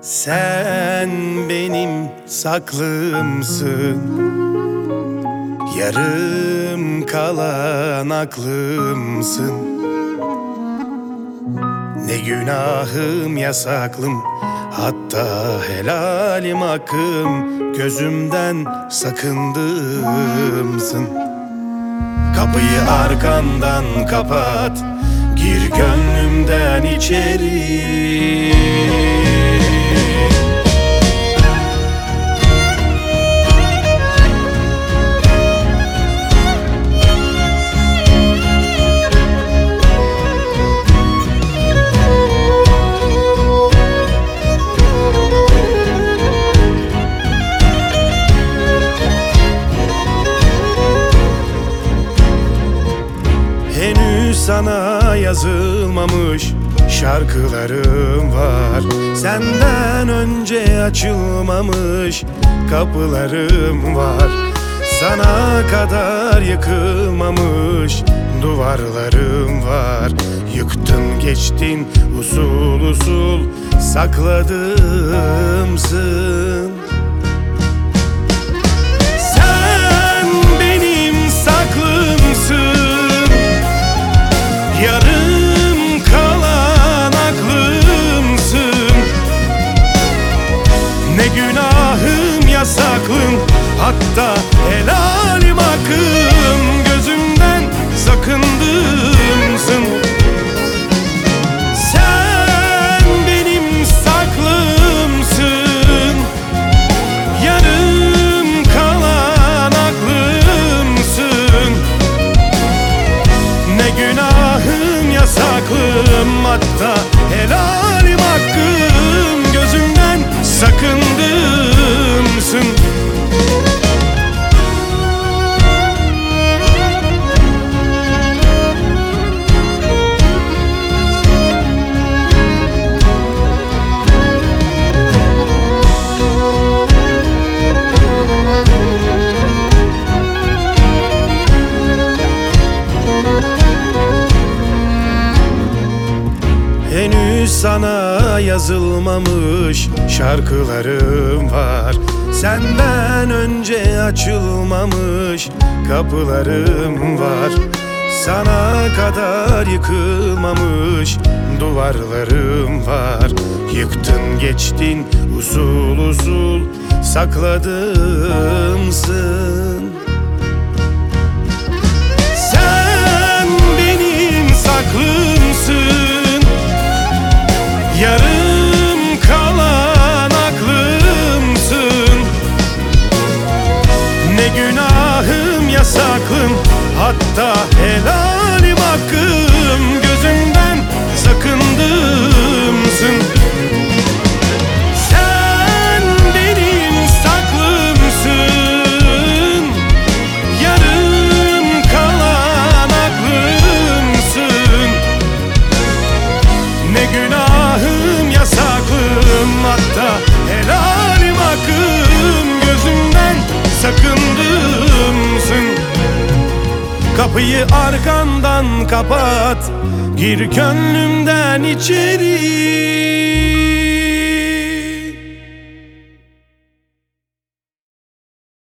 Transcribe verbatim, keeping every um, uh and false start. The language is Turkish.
Sen benim saklımsın, yarım kalan aklımsın. Ne günahım yasaklım, hatta helalim hakkım. Gözümden sakındığımsın. Kapıyı arkandan kapat, gir gönlümden içeri. Henüz sana yazılmamış şarkılarım var. Senden önce açılmamış kapılarım var. Sana kadar yıkılmamış duvarlarım var. Yıktın geçtin usul usul sakladığımsın. Sen benim saklımsın, yarım kalan aklımsın. Ne günahım yasaklım, hatta helalim hakkım. Gözümden sakındığımsın. Sen benim saklımsın, yarım kalan aklımsın. Ne günahım yasaklım, hatta helalim hakkım. Gözümden sakındığımsın. Henüz sana yazılmamış şarkılarım var. Senden önce açılmamış kapılarım var. Sana kadar yıkılmamış duvarlarım var. Yıktın geçtin usul usul sakladığımsın. Sen benim saklımsın, yarım kalan aklımsın. Ne günahım yasaklım, hatta helalim hakkım. Gözümden sakındığımsın. Sen benim saklımsın, yarım kalan aklımsın. Ne günahım yasaklım, hatta helalim hakkım. Gözümden sakındığımsın. Kapıyı arkandan kapat, gir gönlümden içeri.